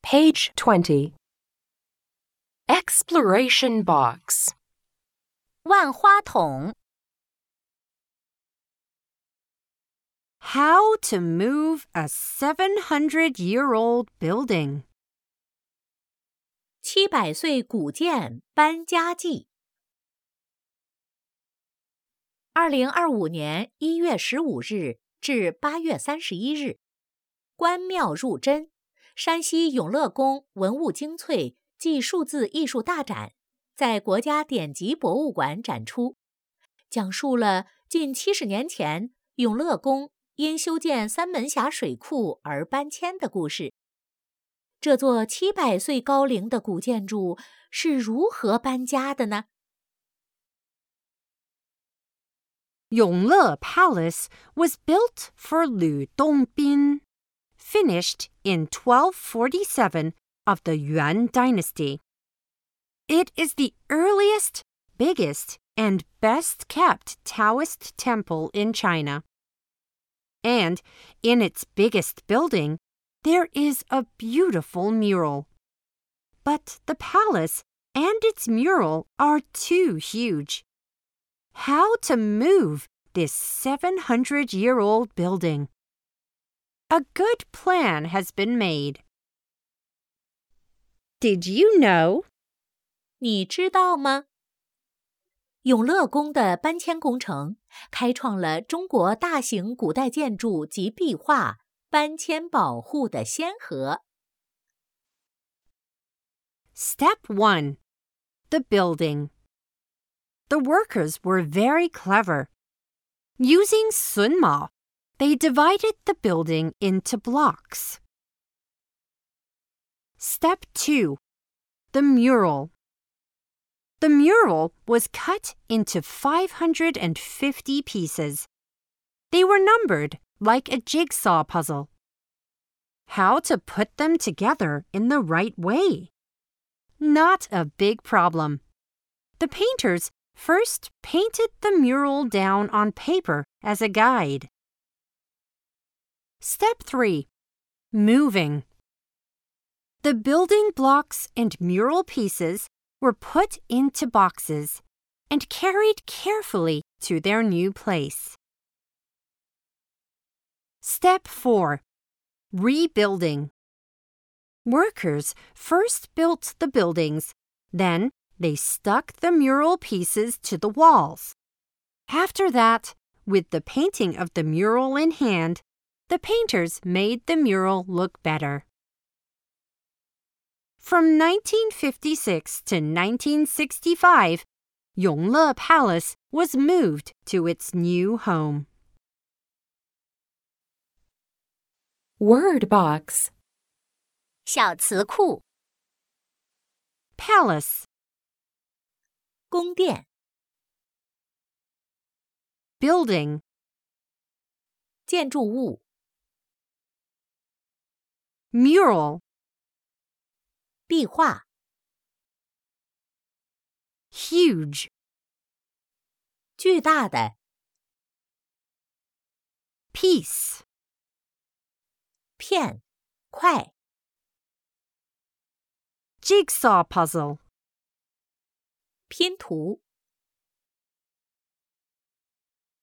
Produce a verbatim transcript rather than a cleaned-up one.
Page twenty. Exploration box. 万花筒 How to move a seven hundred year old building. 七百岁古建搬家记。二零二五年一月十五日至八月三十一日，观庙入真，山西永乐宫文物精粹暨数字艺术大展在国家典籍博物馆展出，讲述了近七十年前永乐宫因修建三门峡水库而搬迁的故事。这座七百岁高龄的古建筑是如何搬家的呢？ Yongle Palace was built for Lu Dongbin, finished in twelve forty-seven of the Yuan dynasty. It is the earliest, biggest, and best-kept Taoist temple in China. And in its biggest building, there is a beautiful mural. But the palace and its mural are too huge. How to move this seven hundred year old building? A good plan has been made. Did you know? 你知道吗？永乐宫的搬迁工程开创了中国大型古代建筑及壁画搬迁保护的先河。 Step one. The building. The workers were very clever. Using sunma, they divided the building into blocks. Step two. The mural. The mural was cut into five hundred fifty pieces. They were numbered like a jigsaw puzzle. How to put them together in the right way? Not a big problem. The painters first painted the mural down on paper as a guide. Step three. Moving. The building blocks and mural pieces were put into boxes and carried carefully to their new place. Step four. Rebuilding. Workers first built the buildings, then they stuck the mural pieces to the walls. After that, with the painting of the mural in hand, the painters made the mural look better. From nineteen fifty-six to nineteen sixty-five, Yongle Palace was moved to its new home. Word box. 小词库 Palace. 宫殿 Building. 建筑物 Mural. 壁画 Huge. 巨大的 Piece. 片块 Jigsaw puzzle. 拼图